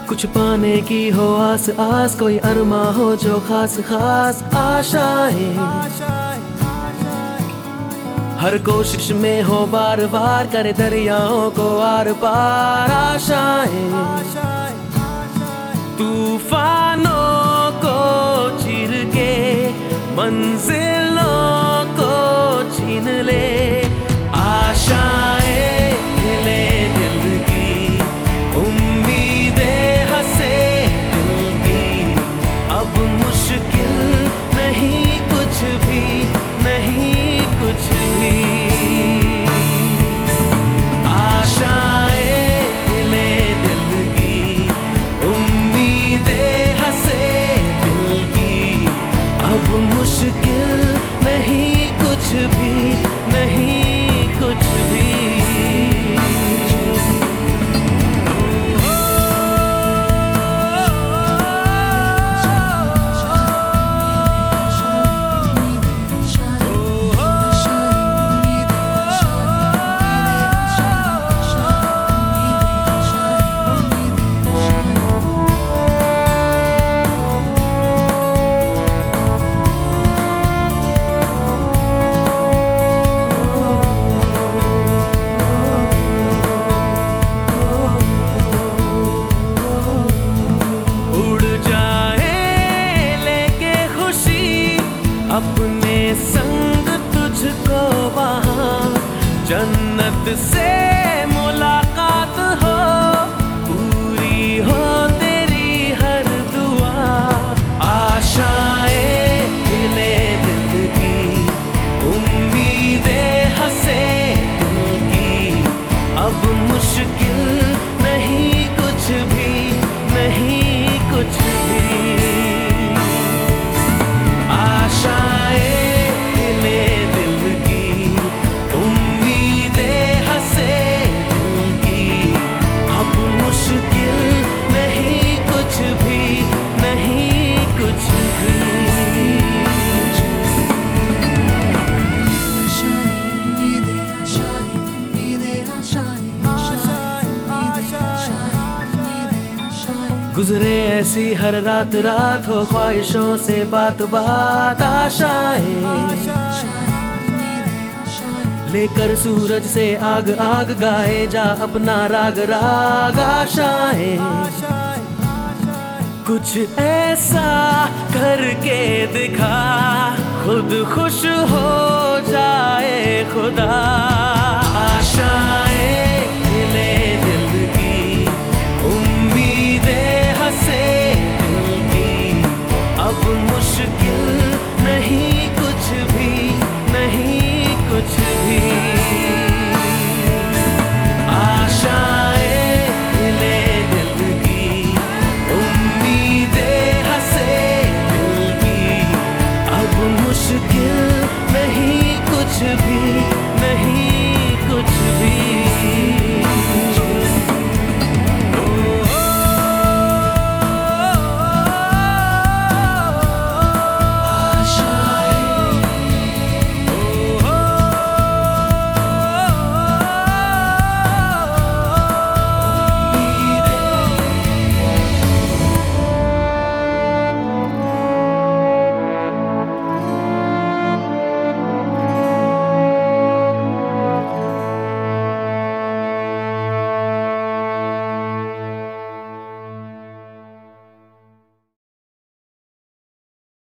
कुछ पाने की हो आस आस, कोई अरमा हो जो खास खास आशाएं। हर कोशिश में हो बार बार, करे दरियाओं को आर पार आशाएं। तूफानों को चीर के मंजिलों को छीन ले आशाएं। ले दिल की उम्मीदें हंसे दिल की, अब मुश्किल नहीं कुछ भी, नहीं कुछ भी। आशाएं ले दिल की उम्मीदें हंसे दिल की, अब मुश्किल नहीं कुछ भी, नहीं कुछ भी। अपने संग तुझको वहाँ जन्नत से मुलाकात हो, पूरी हो तेरी हर दुआ। आशाएं ले दिल की उम्मीदें हंसे दिल की, अब मुश्किल नहीं कुछ भी, नहीं कुछ भी। गुजरे ऐसी हर रात रात, हो ख्वाहिशों से बात बात आशाएं। लेकर सूरज से आग आग, गाए जा अपना राग राग आशाएं। कुछ ऐसा करके दिखा, खुद खुश हो जाए खुदा। आशाएं